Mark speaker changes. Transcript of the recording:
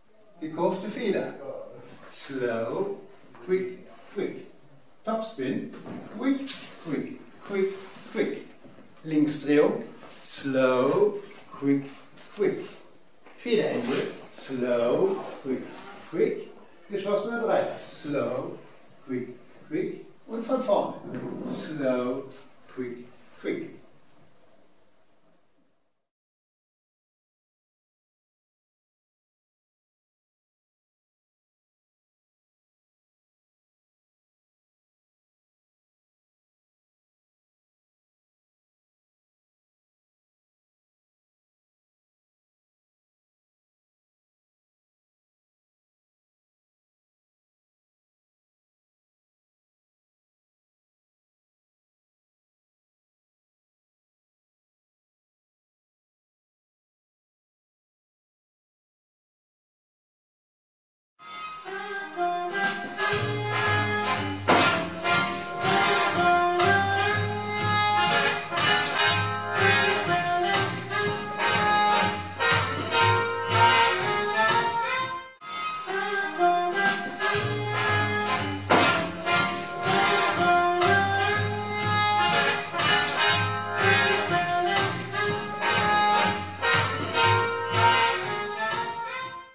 Speaker 1: gekurfte Feder. Slow, quick, quick. Topspin, quick, quick, quick, quick. Linksdrehung, slow, quick, quick. Federende, slow, quick, quick. Geschlossener Dreiter, slow, quick, quick. Und von vorne, slow, quick,